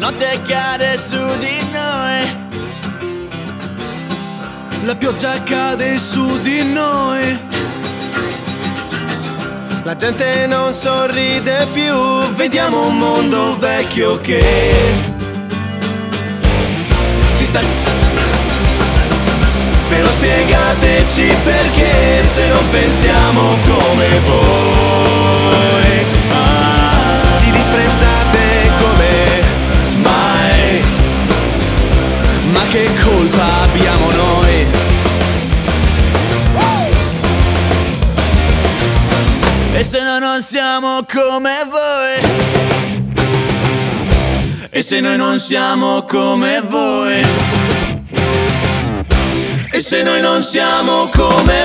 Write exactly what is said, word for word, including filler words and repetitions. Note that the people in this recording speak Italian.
notte cade su di noi, la pioggia cade su di noi, la gente non sorride più, vediamo un mondo vecchio che si sta. Però spiegateci perché, se non pensiamo come voi, ah, ci disprezzate come mai. ma che colpa abbiamo noi? e se noi non siamo come voi, E se noi non siamo come voi, E se noi non siamo come